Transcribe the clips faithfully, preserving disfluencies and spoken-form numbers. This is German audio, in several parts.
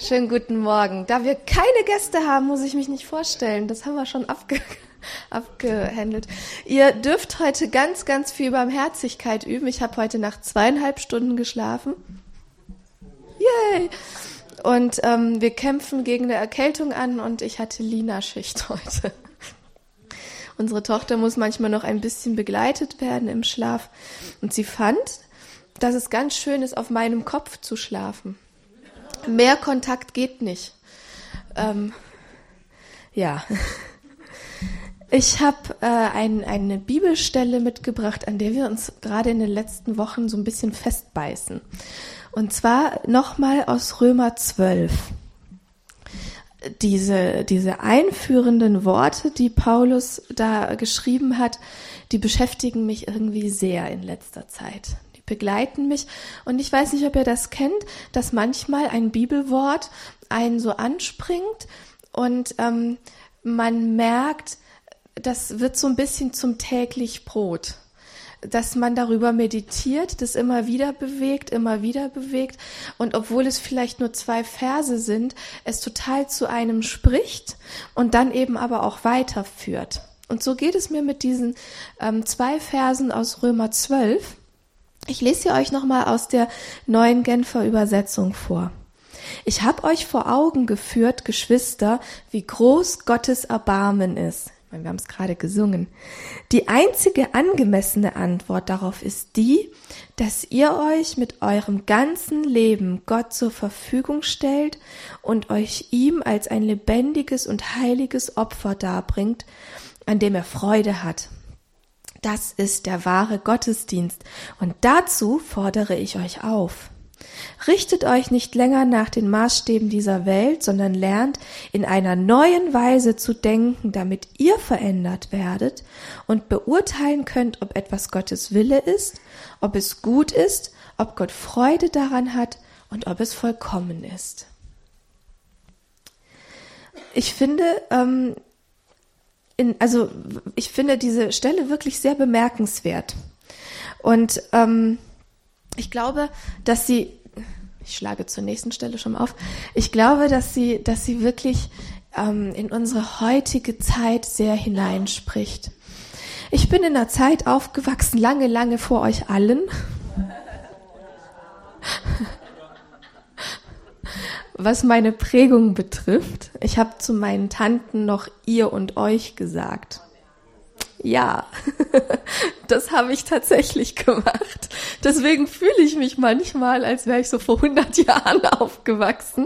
Schönen guten Morgen. Da wir keine Gäste haben, muss ich mich nicht vorstellen. Das haben wir schon abge abgehandelt. Ihr dürft heute ganz, ganz viel Barmherzigkeit üben. Ich habe heute Nacht zweieinhalb Stunden geschlafen. Yay! Und ähm, wir kämpfen gegen eine Erkältung an und ich hatte Lina-Schicht heute. Unsere Tochter muss manchmal noch ein bisschen begleitet werden im Schlaf. Und sie fand, dass es ganz schön ist, auf meinem Kopf zu schlafen. Mehr Kontakt geht nicht. Ähm, ja. Ich habe äh, ein, eine Bibelstelle mitgebracht, an der wir uns gerade in den letzten Wochen so ein bisschen festbeißen. Und zwar nochmal aus Römer zwölf. Diese, diese einführenden Worte, die Paulus da geschrieben hat, die beschäftigen mich irgendwie sehr in letzter Zeit. Die begleiten mich. Und ich weiß nicht, ob ihr das kennt, dass manchmal ein Bibelwort einen so anspringt und ähm, man merkt, das wird so ein bisschen zum täglich Brot. Dass man darüber meditiert, das immer wieder bewegt, immer wieder bewegt und obwohl es vielleicht nur zwei Verse sind, es total zu einem spricht und dann eben aber auch weiterführt. Und so geht es mir mit diesen ähm, zwei Versen aus Römer zwölf. Ich lese sie euch nochmal aus der neuen Genfer Übersetzung vor. Ich habe euch vor Augen geführt, Geschwister, wie groß Gottes Erbarmen ist. Wir haben es gerade gesungen. Die einzige angemessene Antwort darauf ist die, dass ihr euch mit eurem ganzen Leben Gott zur Verfügung stellt und euch ihm als ein lebendiges und heiliges Opfer darbringt, an dem er Freude hat. Das ist der wahre Gottesdienst und dazu fordere ich euch auf. Richtet euch nicht länger nach den Maßstäben dieser Welt, sondern lernt in einer neuen Weise zu denken, damit ihr verändert werdet und beurteilen könnt, ob etwas Gottes Wille ist, ob es gut ist, ob Gott Freude daran hat und ob es vollkommen ist. Ich finde, ähm, in, also ich finde diese Stelle wirklich sehr bemerkenswert und ähm, ich glaube, dass sie, ich schlage zur nächsten Stelle schon mal auf, ich glaube, dass sie, dass sie wirklich ähm, in unsere heutige Zeit sehr hineinspricht. Ich bin in einer Zeit aufgewachsen, lange, lange vor euch allen. Was meine Prägung betrifft, ich habe zu meinen Tanten noch ihr und euch gesagt. Ja, das habe ich tatsächlich gemacht. Deswegen fühle ich mich manchmal, als wäre ich so vor hundert Jahren aufgewachsen.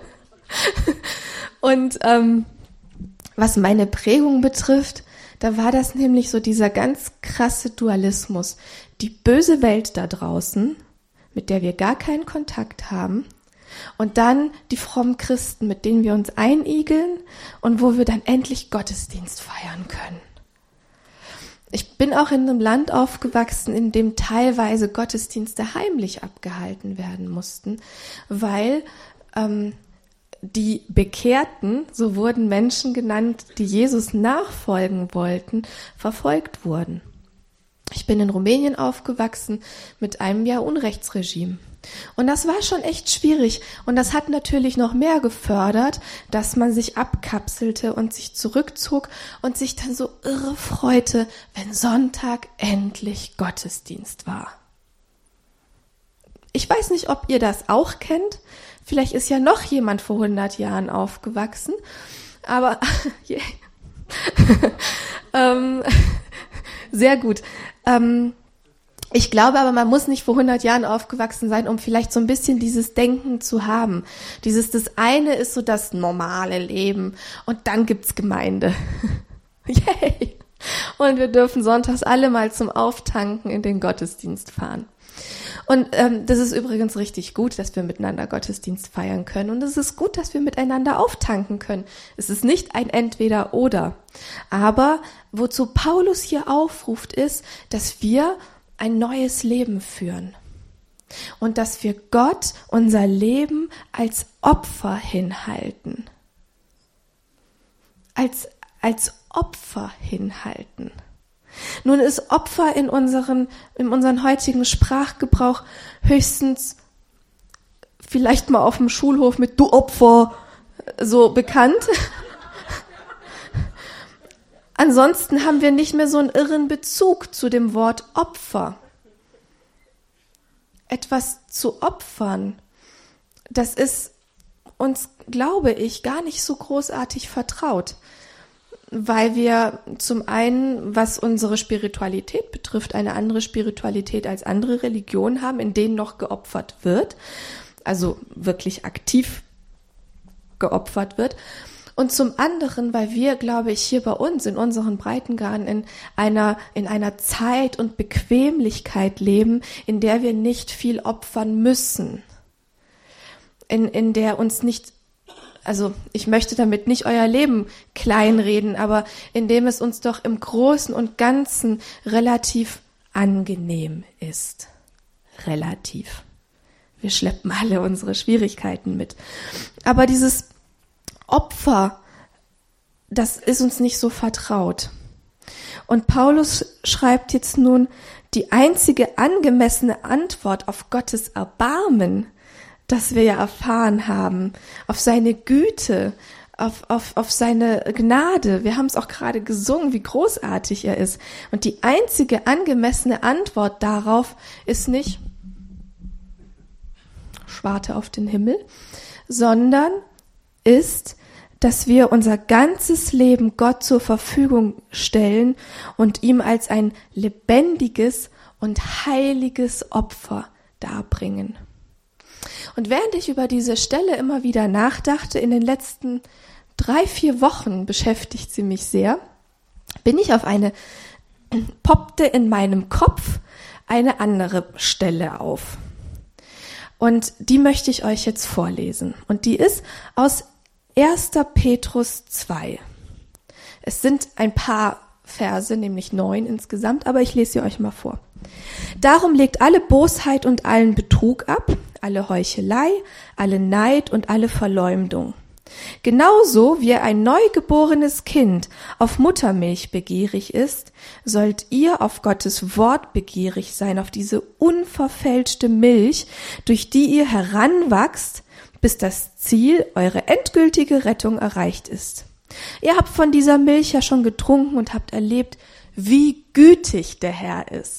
Und ähm, was meine Prägung betrifft, da war das nämlich so dieser ganz krasse Dualismus. Die böse Welt da draußen, mit der wir gar keinen Kontakt haben. Und dann die frommen Christen, mit denen wir uns einigeln und wo wir dann endlich Gottesdienst feiern können. Ich bin auch in einem Land aufgewachsen, in dem teilweise Gottesdienste heimlich abgehalten werden mussten, weil ähm, die Bekehrten, so wurden Menschen genannt, die Jesus nachfolgen wollten, verfolgt wurden. Ich bin in Rumänien aufgewachsen mit einem ja Unrechtsregime. Und das war schon echt schwierig. Und das hat natürlich noch mehr gefördert, dass man sich abkapselte und sich zurückzog und sich dann so irre freute, wenn Sonntag endlich Gottesdienst war. Ich weiß nicht, ob ihr das auch kennt. Vielleicht ist ja noch jemand vor hundert Jahren aufgewachsen. Aber yeah. ähm, sehr gut. Ähm, Ich glaube aber, man muss nicht vor hundert Jahren aufgewachsen sein, um vielleicht so ein bisschen dieses Denken zu haben. Dieses, das eine ist so das normale Leben und dann gibt's Gemeinde. Yay! Und wir dürfen sonntags alle mal zum Auftanken in den Gottesdienst fahren. Und ähm, das ist übrigens richtig gut, dass wir miteinander Gottesdienst feiern können. Und es ist gut, dass wir miteinander auftanken können. Es ist nicht ein Entweder-Oder. Aber wozu Paulus hier aufruft, ist, dass wir ein neues Leben führen und dass wir Gott unser Leben als Opfer hinhalten. Als, als Opfer hinhalten. Nun ist Opfer in unseren, in unserem heutigen Sprachgebrauch höchstens vielleicht mal auf dem Schulhof mit "Du Opfer" so bekannt. Ansonsten haben wir nicht mehr so einen irren Bezug zu dem Wort Opfer. Etwas zu opfern, das ist uns, glaube ich, gar nicht so großartig vertraut, weil wir zum einen, was unsere Spiritualität betrifft, eine andere Spiritualität als andere Religionen haben, in denen noch geopfert wird, also wirklich aktiv geopfert wird. Und zum anderen, weil wir, glaube ich, hier bei uns in unseren Breitengraden in einer, in einer Zeit und Bequemlichkeit leben, in der wir nicht viel opfern müssen. In, in der uns nicht, also ich möchte damit nicht euer Leben kleinreden, aber in dem es uns doch im Großen und Ganzen relativ angenehm ist. Relativ. Wir schleppen alle unsere Schwierigkeiten mit. Aber dieses Opfer, das ist uns nicht so vertraut. Und Paulus schreibt jetzt nun, die einzige angemessene Antwort auf Gottes Erbarmen, das wir ja erfahren haben, auf seine Güte, auf, auf, auf seine Gnade. Wir haben es auch gerade gesungen, wie großartig er ist. Und die einzige angemessene Antwort darauf ist nicht Schwarte auf den Himmel, sondern ist, dass wir unser ganzes Leben Gott zur Verfügung stellen und ihm als ein lebendiges und heiliges Opfer darbringen. Und während ich über diese Stelle immer wieder nachdachte, in den letzten drei, vier Wochen beschäftigt sie mich sehr, bin ich auf eine, poppte in meinem Kopf eine andere Stelle auf. Und die möchte ich euch jetzt vorlesen. Und die ist aus erster Petrus zwei. Es sind ein paar Verse, nämlich neun insgesamt, aber ich lese sie euch mal vor. Darum legt alle Bosheit und allen Betrug ab, alle Heuchelei, alle Neid und alle Verleumdung. Genauso wie ein neugeborenes Kind auf Muttermilch begierig ist, sollt ihr auf Gottes Wort begierig sein, auf diese unverfälschte Milch, durch die ihr heranwachst, bis das Ziel, eure endgültige Rettung erreicht ist. Ihr habt von dieser Milch ja schon getrunken und habt erlebt, wie gütig der Herr ist.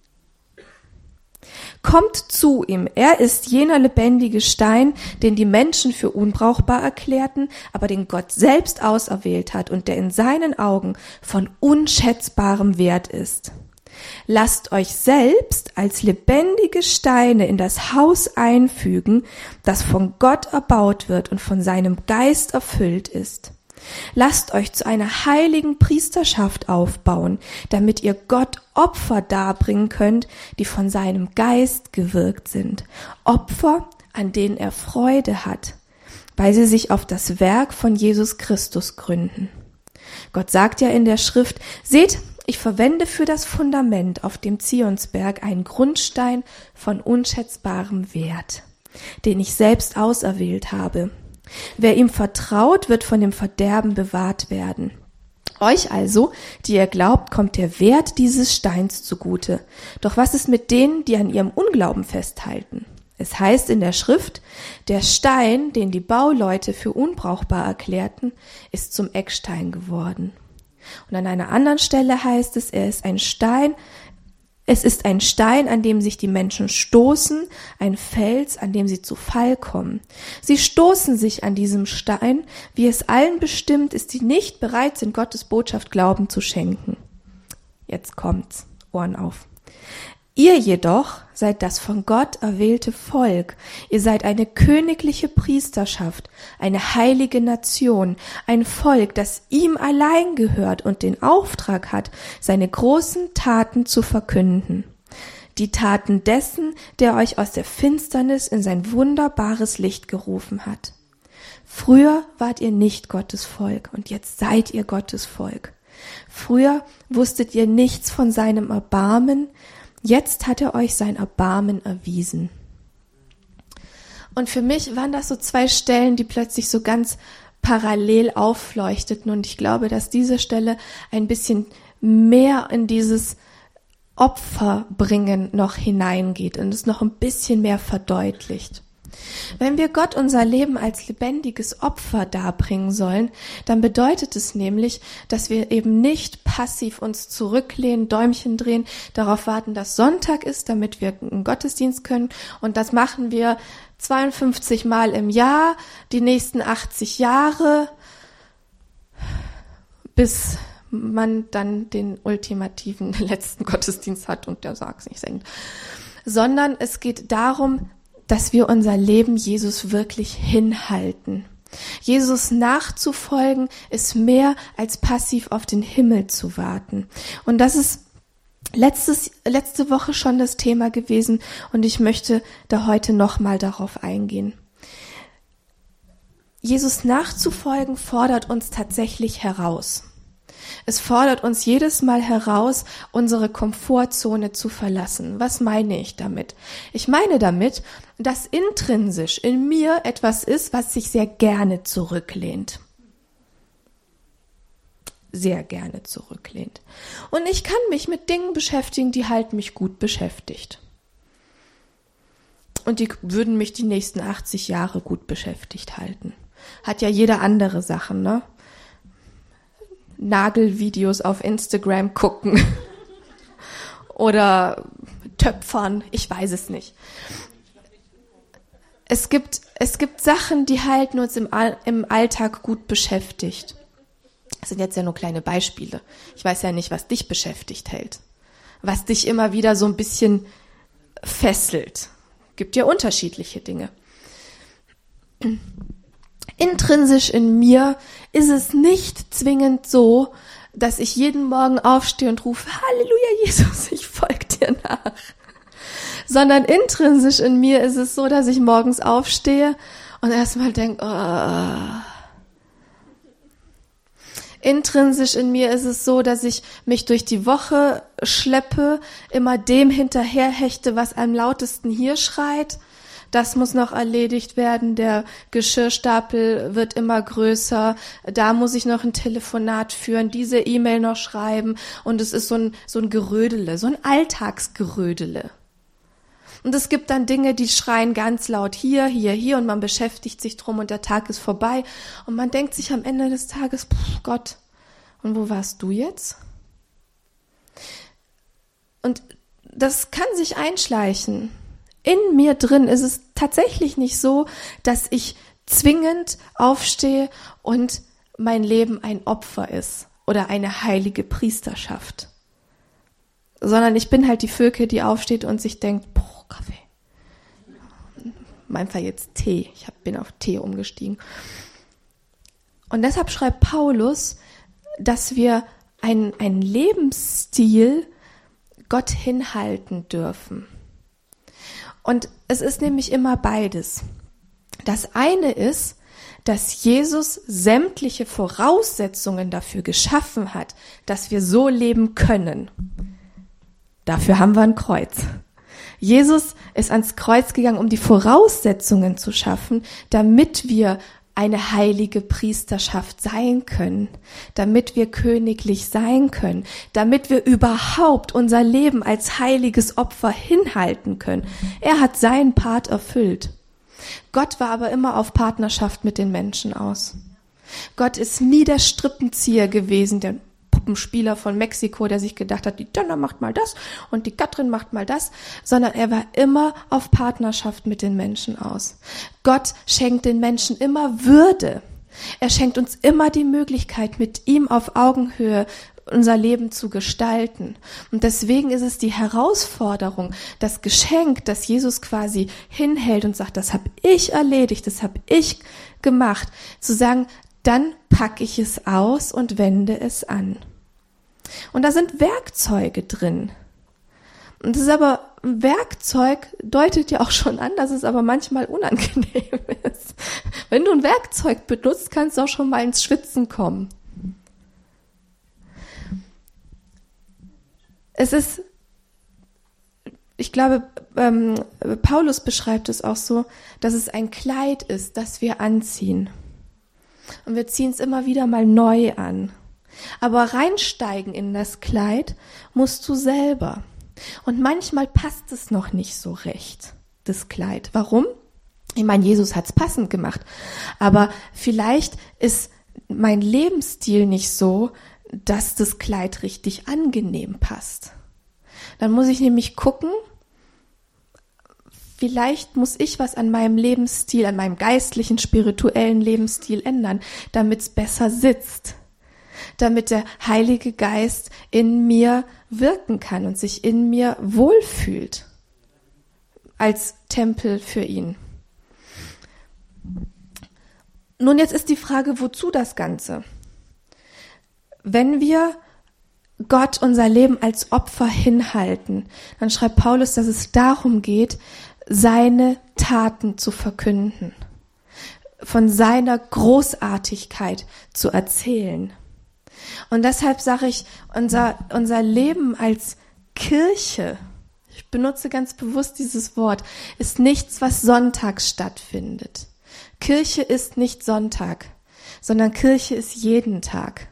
Kommt zu ihm, er ist jener lebendige Stein, den die Menschen für unbrauchbar erklärten, aber den Gott selbst auserwählt hat und der in seinen Augen von unschätzbarem Wert ist. Lasst euch selbst als lebendige Steine in das Haus einfügen, das von Gott erbaut wird und von seinem Geist erfüllt ist. Lasst euch zu einer heiligen Priesterschaft aufbauen, damit ihr Gott Opfer darbringen könnt, die von seinem Geist gewirkt sind. Opfer, an denen er Freude hat, weil sie sich auf das Werk von Jesus Christus gründen. Gott sagt ja in der Schrift, seht, ich verwende für das Fundament auf dem Zionsberg einen Grundstein von unschätzbarem Wert, den ich selbst auserwählt habe. Wer ihm vertraut, wird von dem Verderben bewahrt werden. Euch also, die ihr glaubt, kommt der Wert dieses Steins zugute. Doch was ist mit denen, die an ihrem Unglauben festhalten? Es heißt in der Schrift, der Stein, den die Bauleute für unbrauchbar erklärten, ist zum Eckstein geworden. Und an einer anderen Stelle heißt es, er ist ein Stein, es ist ein Stein, an dem sich die Menschen stoßen, ein Fels, an dem sie zu Fall kommen. Sie stoßen sich an diesem Stein, wie es allen bestimmt ist, die nicht bereit sind, Gottes Botschaft Glauben zu schenken. Jetzt kommt's, Ohren auf. Ihr jedoch seid das von Gott erwählte Volk. Ihr seid eine königliche Priesterschaft, eine heilige Nation, ein Volk, das ihm allein gehört und den Auftrag hat, seine großen Taten zu verkünden. Die Taten dessen, der euch aus der Finsternis in sein wunderbares Licht gerufen hat. Früher wart ihr nicht Gottes Volk und jetzt seid ihr Gottes Volk. Früher wusstet ihr nichts von seinem Erbarmen, jetzt hat er euch sein Erbarmen erwiesen. Und für mich waren das so zwei Stellen, die plötzlich so ganz parallel aufleuchteten. Und ich glaube, dass diese Stelle ein bisschen mehr in dieses Opferbringen noch hineingeht und es noch ein bisschen mehr verdeutlicht. Wenn wir Gott unser Leben als lebendiges Opfer darbringen sollen, dann bedeutet es nämlich, dass wir eben nicht passiv uns zurücklehnen, Däumchen drehen, darauf warten, dass Sonntag ist, damit wir einen Gottesdienst können. Und das machen wir zweiundfünfzig Mal im Jahr, die nächsten achtzig Jahre, bis man dann den ultimativen letzten Gottesdienst hat und der Sarg nicht senkt. Sondern es geht darum, dass wir unser Leben Jesus wirklich hinhalten. Jesus nachzufolgen ist mehr als passiv auf den Himmel zu warten. Und das ist letztes, letzte Woche schon das Thema gewesen und ich möchte da heute nochmal darauf eingehen. Jesus nachzufolgen fordert uns tatsächlich heraus. Es fordert uns jedes Mal heraus, unsere Komfortzone zu verlassen. Was meine ich damit? Ich meine damit, dass intrinsisch in mir etwas ist, was sich sehr gerne zurücklehnt. Sehr gerne zurücklehnt. Und ich kann mich mit Dingen beschäftigen, die halten mich gut beschäftigt. Und die würden mich die nächsten achtzig Jahre gut beschäftigt halten. Hat ja jeder andere Sachen, ne? Nagelvideos auf Instagram gucken oder töpfern, ich weiß es nicht. Es gibt, es gibt Sachen, die halten uns im, im Alltag gut beschäftigt. Das sind jetzt ja nur kleine Beispiele. Ich weiß ja nicht, was dich beschäftigt hält, was dich immer wieder so ein bisschen fesselt. Gibt ja unterschiedliche Dinge. Intrinsisch in mir ist es nicht zwingend so, dass ich jeden Morgen aufstehe und rufe, Halleluja, Jesus, ich folge dir nach. Sondern intrinsisch in mir ist es so, dass ich morgens aufstehe und erstmal denke, oh. Intrinsisch in mir ist es so, dass ich mich durch die Woche schleppe, immer dem hinterherhechte, was am lautesten hier schreit. Das muss noch erledigt werden, der Geschirrstapel wird immer größer, da muss ich noch ein Telefonat führen, diese E-Mail noch schreiben und es ist so ein, so ein Gerödele, so ein Alltagsgerödele. Und es gibt dann Dinge, die schreien ganz laut hier, hier, hier und man beschäftigt sich drum und der Tag ist vorbei und man denkt sich am Ende des Tages, pff, Gott, und wo warst du jetzt? Und das kann sich einschleichen. In mir drin ist es tatsächlich nicht so, dass ich zwingend aufstehe und mein Leben ein Opfer ist oder eine heilige Priesterschaft. Sondern ich bin halt die Völke, die aufsteht und sich denkt, boah, Kaffee. In meinem Fall jetzt Tee. Ich hab, bin auf Tee umgestiegen. Und deshalb schreibt Paulus, dass wir einen, einen Lebensstil Gott hinhalten dürfen. Und es ist nämlich immer beides. Das eine ist, dass Jesus sämtliche Voraussetzungen dafür geschaffen hat, dass wir so leben können. Dafür haben wir ein Kreuz. Jesus ist ans Kreuz gegangen, um die Voraussetzungen zu schaffen, damit wir eine heilige Priesterschaft sein können, damit wir königlich sein können, damit wir überhaupt unser Leben als heiliges Opfer hinhalten können. Er hat seinen Part erfüllt. Gott war aber immer auf Partnerschaft mit den Menschen aus. Gott ist nie der Strippenzieher gewesen, der Puppenspieler von Mexiko, der sich gedacht hat, die Donna macht mal das und die Katrin macht mal das, sondern er war immer auf Partnerschaft mit den Menschen aus. Gott schenkt den Menschen immer Würde. Er schenkt uns immer die Möglichkeit, mit ihm auf Augenhöhe unser Leben zu gestalten. Und deswegen ist es die Herausforderung, das Geschenk, das Jesus quasi hinhält und sagt, das habe ich erledigt, das habe ich gemacht, zu sagen, dann packe ich es aus und wende es an. Und da sind Werkzeuge drin. Und das ist aber, ein Werkzeug deutet ja auch schon an, dass es aber manchmal unangenehm ist. Wenn du ein Werkzeug benutzt, kannst du auch schon mal ins Schwitzen kommen. Es ist, ich glaube, ähm, Paulus beschreibt es auch so, dass es ein Kleid ist, das wir anziehen. Und wir ziehen es immer wieder mal neu an. Aber reinsteigen in das Kleid musst du selber. Und manchmal passt es noch nicht so recht, das Kleid. Warum? Ich meine, Jesus hat's passend gemacht, aber vielleicht ist mein Lebensstil nicht so, dass das Kleid richtig angenehm passt. Dann muss ich nämlich gucken, vielleicht muss ich was an meinem Lebensstil, an meinem geistlichen, spirituellen Lebensstil ändern, damit es besser sitzt, damit der Heilige Geist in mir wirken kann und sich in mir wohlfühlt als Tempel für ihn. Nun, jetzt ist die Frage, wozu das Ganze? Wenn wir Gott unser Leben als Opfer hinhalten, dann schreibt Paulus, dass es darum geht, seine Taten zu verkünden, von seiner Großartigkeit zu erzählen. Und deshalb sage ich, unser, unser Leben als Kirche, ich benutze ganz bewusst dieses Wort, ist nichts, was sonntags stattfindet. Kirche ist nicht Sonntag, sondern Kirche ist jeden Tag.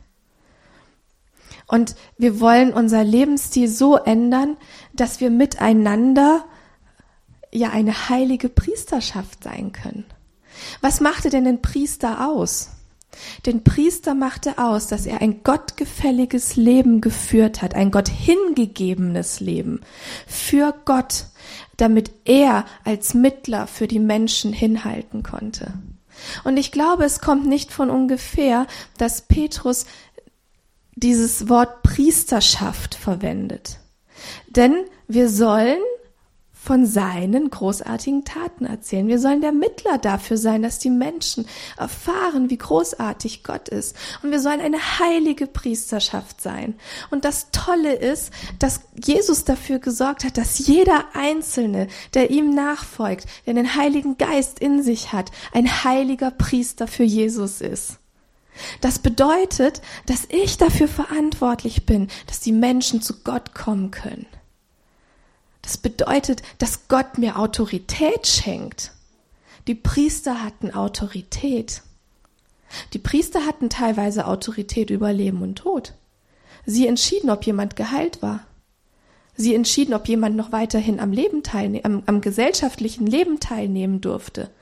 Und wir wollen unser Lebensstil so ändern, dass wir miteinander ja eine heilige Priesterschaft sein können. Was machte denn den Priester aus? Den Priester machte aus, dass er ein gottgefälliges Leben geführt hat, ein Gott hingegebenes Leben für Gott, damit er als Mittler für die Menschen hinhalten konnte. Und ich glaube, es kommt nicht von ungefähr, dass Petrus dieses Wort Priesterschaft verwendet. Denn wir sollen von seinen großartigen Taten erzählen. Wir sollen der Mittler dafür sein, dass die Menschen erfahren, wie großartig Gott ist. Und wir sollen eine heilige Priesterschaft sein. Und das Tolle ist, dass Jesus dafür gesorgt hat, dass jeder Einzelne, der ihm nachfolgt, der den Heiligen Geist in sich hat, ein heiliger Priester für Jesus ist. Das bedeutet, dass ich dafür verantwortlich bin, dass die Menschen zu Gott kommen können. Das bedeutet, dass Gott mir Autorität schenkt. Die Priester hatten Autorität. Die Priester hatten teilweise Autorität über Leben und Tod. Sie entschieden, ob jemand geheilt war. Sie entschieden, ob jemand noch weiterhin am Leben teilne- am, am gesellschaftlichen Leben teilnehmen durfte.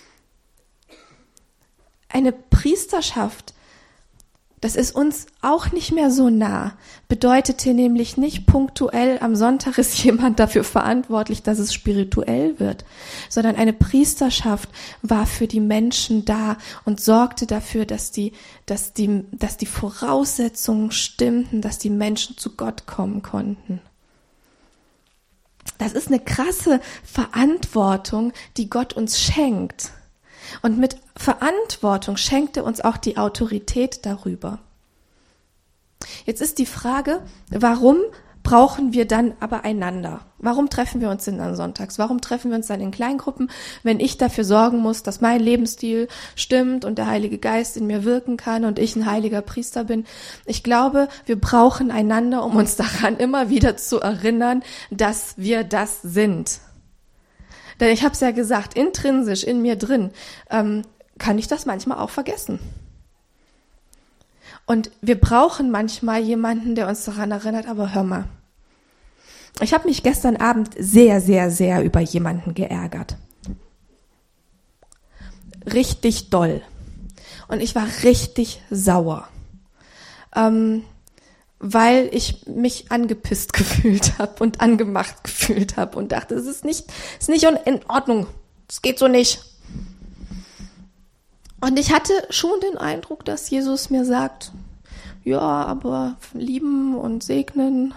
Eine Priesterschaft, das ist uns auch nicht mehr so nah, bedeutete nämlich nicht punktuell am Sonntag ist jemand dafür verantwortlich, dass es spirituell wird, sondern eine Priesterschaft war für die Menschen da und sorgte dafür, dass die, dass die, dass die Voraussetzungen stimmten, dass die Menschen zu Gott kommen konnten. Das ist eine krasse Verantwortung, die Gott uns schenkt. Und mit Verantwortung schenkt er uns auch die Autorität darüber. Jetzt ist die Frage, warum brauchen wir dann aber einander? Warum treffen wir uns denn dann sonntags? Warum treffen wir uns dann in Kleingruppen, wenn ich dafür sorgen muss, dass mein Lebensstil stimmt und der Heilige Geist in mir wirken kann und ich ein heiliger Priester bin? Ich glaube, wir brauchen einander, um uns daran immer wieder zu erinnern, dass wir das sind. Denn ich habe es ja gesagt, intrinsisch in mir drin ähm, kann ich das manchmal auch vergessen. Und wir brauchen manchmal jemanden, der uns daran erinnert, aber hör mal. Ich habe mich gestern Abend sehr, sehr, sehr über jemanden geärgert. Richtig doll. Und ich war richtig sauer. Ähm, weil ich mich angepisst gefühlt habe und angemacht gefühlt habe und dachte, es ist nicht, es ist nicht in Ordnung, es geht so nicht. Und ich hatte schon den Eindruck, dass Jesus mir sagt, ja, aber lieben und segnen.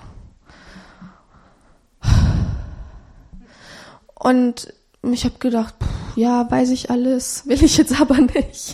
Und ich habe gedacht, pff, ja, weiß ich alles, will ich jetzt aber nicht.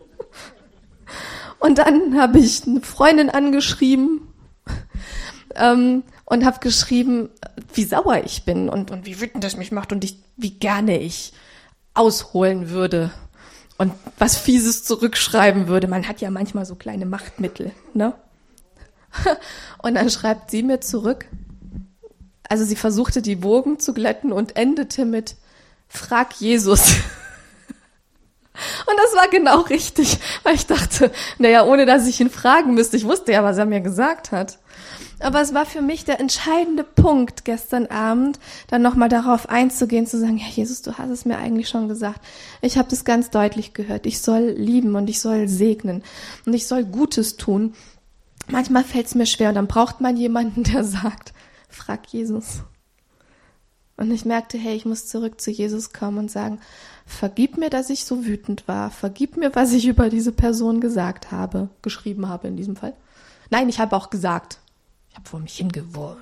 Und dann habe ich eine Freundin angeschrieben, Ähm, und habe geschrieben, wie sauer ich bin und, und wie wütend das mich macht und ich, wie gerne ich ausholen würde und was Fieses zurückschreiben würde. Man hat ja manchmal so kleine Machtmittel, ne? Und dann schreibt sie mir zurück, also sie versuchte die Wogen zu glätten und endete mit, frag Jesus. Und das war genau richtig, weil ich dachte, naja, ohne dass ich ihn fragen müsste, ich wusste ja, was er mir gesagt hat. Aber es war für mich der entscheidende Punkt gestern Abend, dann nochmal darauf einzugehen, zu sagen, ja Jesus, du hast es mir eigentlich schon gesagt. Ich habe das ganz deutlich gehört. Ich soll lieben und ich soll segnen und ich soll Gutes tun. Manchmal fällt es mir schwer und dann braucht man jemanden, der sagt, frag Jesus. Und ich merkte, hey, ich muss zurück zu Jesus kommen und sagen, vergib mir, dass ich so wütend war. Vergib mir, was ich über diese Person gesagt habe, geschrieben habe in diesem Fall. Nein, ich habe auch gesagt. Ich habe vor mich hingeworfen.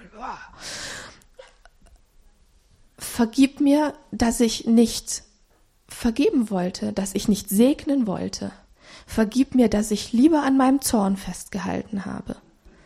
Vergib mir, dass ich nicht vergeben wollte, dass ich nicht segnen wollte. Vergib mir, dass ich lieber an meinem Zorn festgehalten habe.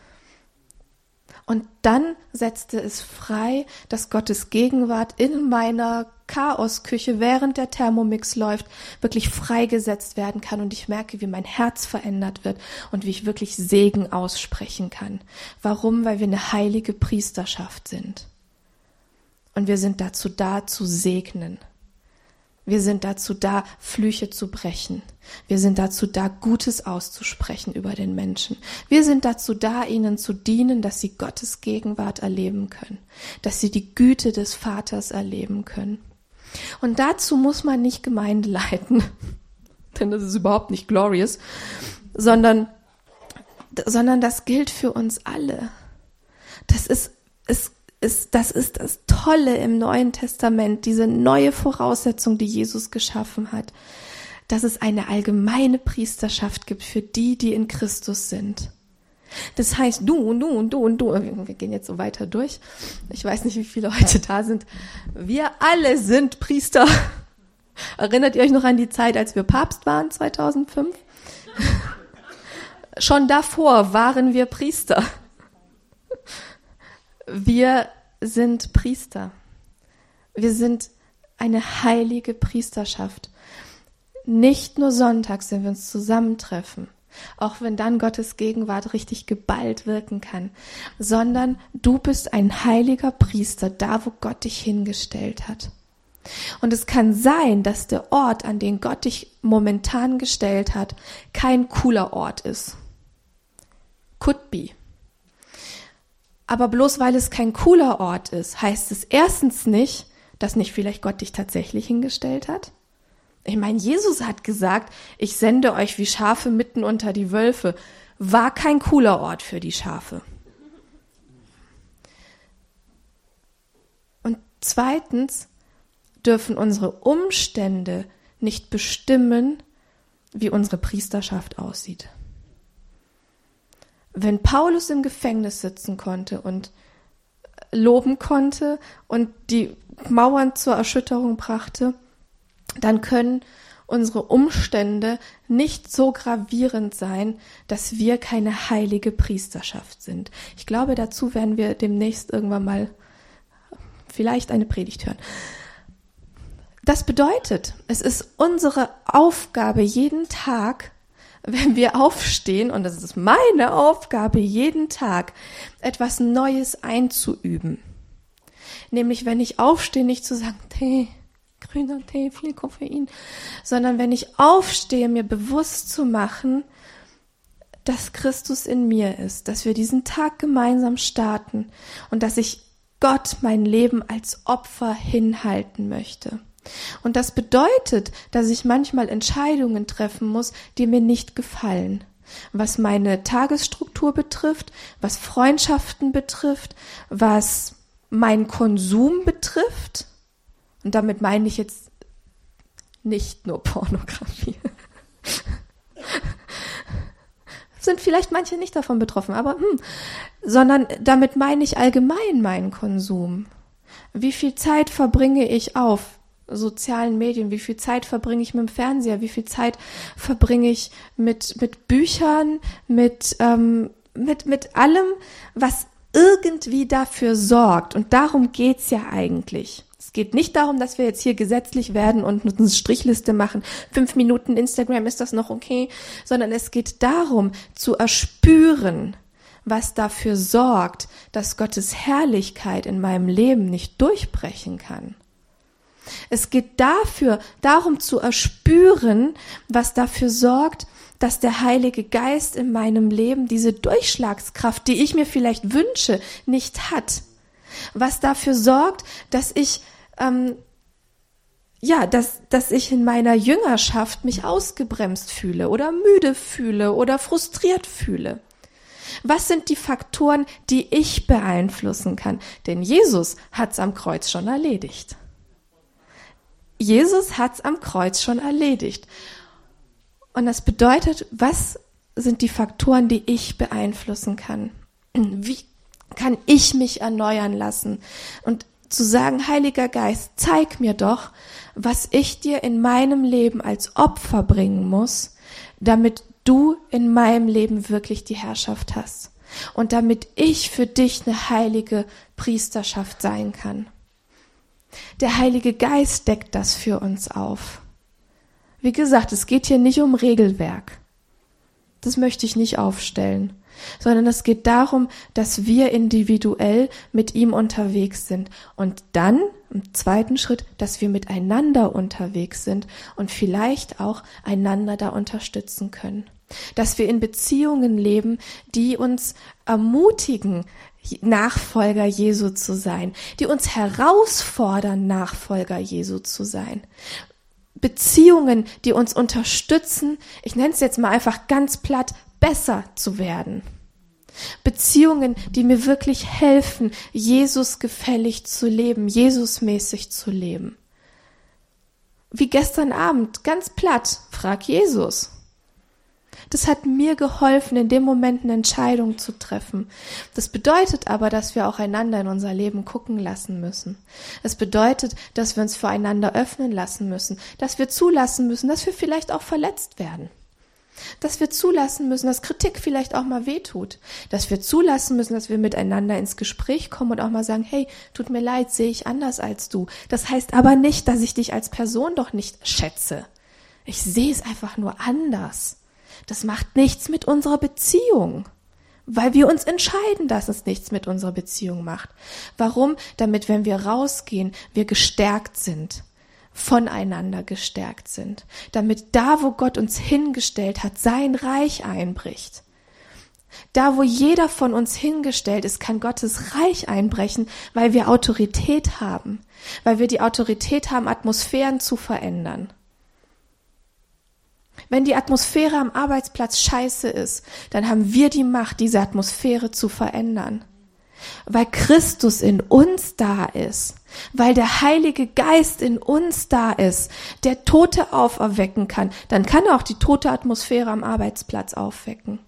Und dann setzte es frei, dass Gottes Gegenwart in meiner Chaosküche, während der Thermomix läuft, wirklich freigesetzt werden kann und ich merke, wie mein Herz verändert wird und wie ich wirklich Segen aussprechen kann. Warum? Weil wir eine heilige Priesterschaft sind. Und wir sind dazu da, zu segnen. Wir sind dazu da, Flüche zu brechen. Wir sind dazu da, Gutes auszusprechen über den Menschen. Wir sind dazu da, ihnen zu dienen, dass sie Gottes Gegenwart erleben können, dass sie die Güte des Vaters erleben können. Und dazu muss man nicht Gemeinde leiten, denn das ist überhaupt nicht glorious, sondern, sondern das gilt für uns alle. Das ist, es Ist, das ist das Tolle im Neuen Testament, diese neue Voraussetzung, die Jesus geschaffen hat, dass es eine allgemeine Priesterschaft gibt für die, die in Christus sind. Das heißt, du und du und du und du, wir gehen jetzt so weiter durch, ich weiß nicht, wie viele heute da sind, wir alle sind Priester. Erinnert ihr euch noch an die Zeit, als wir Papst waren, zweitausendfünf? Schon davor waren wir Priester. Wir sind Priester. Wir sind eine heilige Priesterschaft. Nicht nur sonntags, wenn wir uns zusammentreffen, auch wenn dann Gottes Gegenwart richtig geballt wirken kann, sondern du bist ein heiliger Priester, da wo Gott dich hingestellt hat. Und es kann sein, dass der Ort, an den Gott dich momentan gestellt hat, kein cooler Ort ist. Could be. Aber bloß weil es kein cooler Ort ist, heißt es erstens nicht, dass nicht vielleicht Gott dich tatsächlich hingestellt hat. Ich meine, Jesus hat gesagt, ich sende euch wie Schafe mitten unter die Wölfe. War kein cooler Ort für die Schafe. Und zweitens dürfen unsere Umstände nicht bestimmen, wie unsere Priesterschaft aussieht. Wenn Paulus im Gefängnis sitzen konnte und loben konnte und die Mauern zur Erschütterung brachte, dann können unsere Umstände nicht so gravierend sein, dass wir keine heilige Priesterschaft sind. Ich glaube, dazu werden wir demnächst irgendwann mal vielleicht eine Predigt hören. Das bedeutet, es ist unsere Aufgabe jeden Tag, wenn wir aufstehen, und das ist meine Aufgabe jeden Tag, etwas Neues einzuüben. Nämlich, wenn ich aufstehe, nicht zu sagen, Tee, grüner Tee, viel Koffein, sondern wenn ich aufstehe, mir bewusst zu machen, dass Christus in mir ist, dass wir diesen Tag gemeinsam starten und dass ich Gott mein Leben als Opfer hinhalten möchte. Und das bedeutet, dass ich manchmal Entscheidungen treffen muss, die mir nicht gefallen. Was meine Tagesstruktur betrifft, was Freundschaften betrifft, was meinen Konsum betrifft. Und damit meine ich jetzt nicht nur Pornografie. Sind vielleicht manche nicht davon betroffen, aber hm, sondern damit meine ich allgemein meinen Konsum. Wie viel Zeit verbringe ich auf sozialen Medien, wie viel Zeit verbringe ich mit dem Fernseher, wie viel Zeit verbringe ich mit mit Büchern, mit ähm, mit mit allem, was irgendwie dafür sorgt. Und darum geht's ja eigentlich. Es geht nicht darum, dass wir jetzt hier gesetzlich werden und uns eine Strichliste machen. Fünf Minuten Instagram, ist das noch okay? Sondern es geht darum, zu erspüren, was dafür sorgt, dass Gottes Herrlichkeit in meinem Leben nicht durchbrechen kann. Es geht dafür, darum zu erspüren, was dafür sorgt, dass der Heilige Geist in meinem Leben diese Durchschlagskraft, die ich mir vielleicht wünsche, nicht hat. Was dafür sorgt, dass ich, ähm, ja, dass, dass ich in meiner Jüngerschaft mich ausgebremst fühle oder müde fühle oder frustriert fühle. Was sind die Faktoren, die ich beeinflussen kann? Denn Jesus hat's am Kreuz schon erledigt. Jesus hat's am Kreuz schon erledigt. Und das bedeutet, was sind die Faktoren, die ich beeinflussen kann? Wie kann ich mich erneuern lassen? Und zu sagen, Heiliger Geist, zeig mir doch, was ich dir in meinem Leben als Opfer bringen muss, damit du in meinem Leben wirklich die Herrschaft hast. Und damit ich für dich eine heilige Priesterschaft sein kann. Der Heilige Geist deckt das für uns auf. Wie gesagt, es geht hier nicht um Regelwerk. Das möchte ich nicht aufstellen. Sondern es geht darum, dass wir individuell mit ihm unterwegs sind. Und dann, im zweiten Schritt, dass wir miteinander unterwegs sind und vielleicht auch einander da unterstützen können. Dass wir in Beziehungen leben, die uns ermutigen, Nachfolger Jesu zu sein, die uns herausfordern, Nachfolger Jesu zu sein. Beziehungen, die uns unterstützen, ich nenne es jetzt mal einfach ganz platt, besser zu werden. Beziehungen, die mir wirklich helfen, Jesus gefällig zu leben, Jesusmäßig zu leben. Wie gestern Abend, ganz platt, frag Jesus. Das hat mir geholfen, in dem Moment eine Entscheidung zu treffen. Das bedeutet aber, dass wir auch einander in unser Leben gucken lassen müssen. Es bedeutet, dass wir uns füreinander öffnen lassen müssen, dass wir zulassen müssen, dass wir vielleicht auch verletzt werden. Dass wir zulassen müssen, dass Kritik vielleicht auch mal wehtut. Dass wir zulassen müssen, dass wir miteinander ins Gespräch kommen und auch mal sagen, hey, tut mir leid, sehe ich anders als du. Das heißt aber nicht, dass ich dich als Person doch nicht schätze. Ich sehe es einfach nur anders. Das macht nichts mit unserer Beziehung, weil wir uns entscheiden, dass es nichts mit unserer Beziehung macht. Warum? Damit, wenn wir rausgehen, wir gestärkt sind, voneinander gestärkt sind. Damit da, wo Gott uns hingestellt hat, sein Reich einbricht. Da, wo jeder von uns hingestellt ist, kann Gottes Reich einbrechen, weil wir Autorität haben, weil wir die Autorität haben, Atmosphären zu verändern. Wenn die Atmosphäre am Arbeitsplatz scheiße ist, dann haben wir die Macht, diese Atmosphäre zu verändern. Weil Christus in uns da ist, weil der Heilige Geist in uns da ist, der Tote auferwecken kann, dann kann er auch die tote Atmosphäre am Arbeitsplatz aufwecken.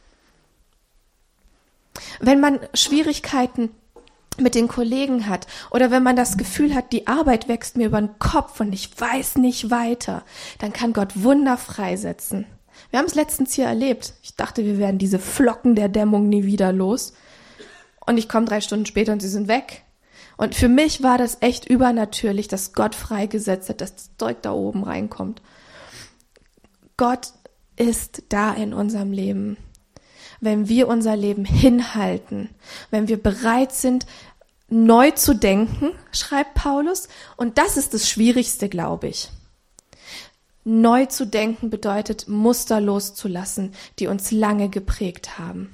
Wenn man Schwierigkeiten mit den Kollegen hat oder wenn man das Gefühl hat, die Arbeit wächst mir über den Kopf und ich weiß nicht weiter, dann kann Gott Wunder freisetzen. Wir haben es letztens hier erlebt. Ich dachte, wir werden diese Flocken der Dämmung nie wieder los. Und ich komme drei Stunden später und sie sind weg. Und für mich war das echt übernatürlich, dass Gott freigesetzt hat, dass das Zeug da oben reinkommt. Gott ist da in unserem Leben. Wenn wir unser Leben hinhalten, wenn wir bereit sind, neu zu denken, schreibt Paulus, und das ist das Schwierigste, glaube ich. Neu zu denken bedeutet, Muster loszulassen, die uns lange geprägt haben.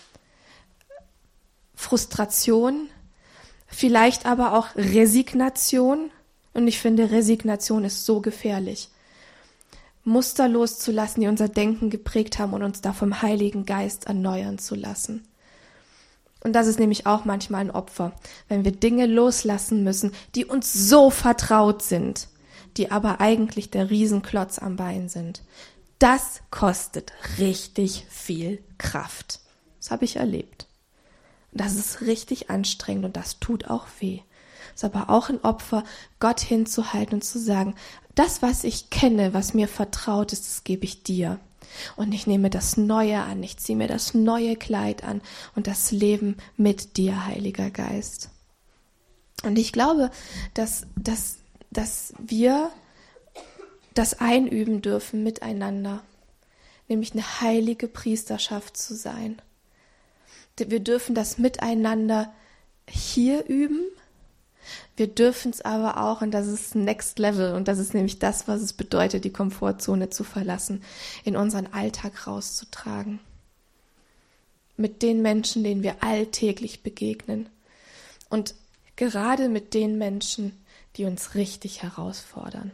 Frustration, vielleicht aber auch Resignation, und ich finde, Resignation ist so gefährlich. Muster loszulassen, die unser Denken geprägt haben und uns da vom Heiligen Geist erneuern zu lassen. Und das ist nämlich auch manchmal ein Opfer, wenn wir Dinge loslassen müssen, die uns so vertraut sind, die aber eigentlich der Riesenklotz am Bein sind. Das kostet richtig viel Kraft. Das habe ich erlebt. Das ist richtig anstrengend und das tut auch weh. Es ist aber auch ein Opfer, Gott hinzuhalten und zu sagen, das, was ich kenne, was mir vertraut ist, das gebe ich dir. Und ich nehme das Neue an, ich ziehe mir das neue Kleid an und das Leben mit dir, Heiliger Geist. Und ich glaube, dass, dass, dass wir das einüben dürfen miteinander, nämlich eine heilige Priesterschaft zu sein. Wir dürfen das miteinander hier üben, Wir dürfen es aber auch, und das ist Next Level, und das ist nämlich das, was es bedeutet, die Komfortzone zu verlassen, in unseren Alltag rauszutragen. Mit den Menschen, denen wir alltäglich begegnen. Und gerade mit den Menschen, die uns richtig herausfordern.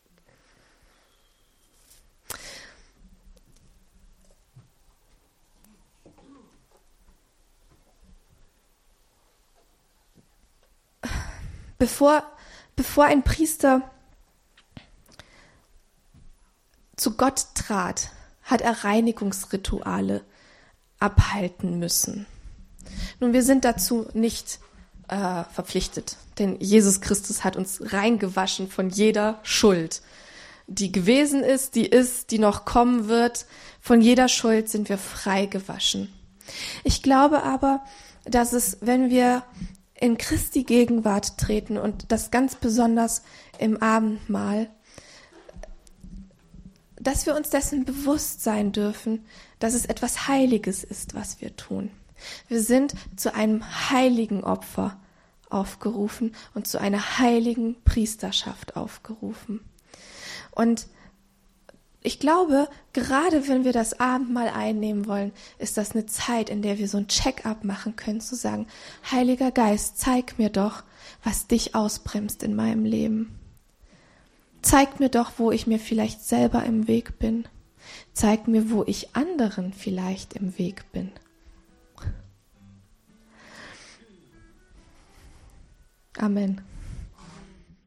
Bevor, bevor ein Priester zu Gott trat, hat er Reinigungsrituale abhalten müssen. Nun, wir sind dazu nicht äh, verpflichtet, denn Jesus Christus hat uns reingewaschen von jeder Schuld, die gewesen ist, die ist, die noch kommen wird. Von jeder Schuld sind wir frei gewaschen. Ich glaube aber, dass es, wenn wir in Christi Gegenwart treten und das ganz besonders im Abendmahl, dass wir uns dessen bewusst sein dürfen, dass es etwas Heiliges ist, was wir tun. Wir sind zu einem heiligen Opfer aufgerufen und zu einer heiligen Priesterschaft aufgerufen. Und ich glaube, gerade wenn wir das Abendmahl einnehmen wollen, ist das eine Zeit, in der wir so ein Check-up machen können, zu sagen, Heiliger Geist, zeig mir doch, was dich ausbremst in meinem Leben. Zeig mir doch, wo ich mir vielleicht selber im Weg bin. Zeig mir, wo ich anderen vielleicht im Weg bin. Amen.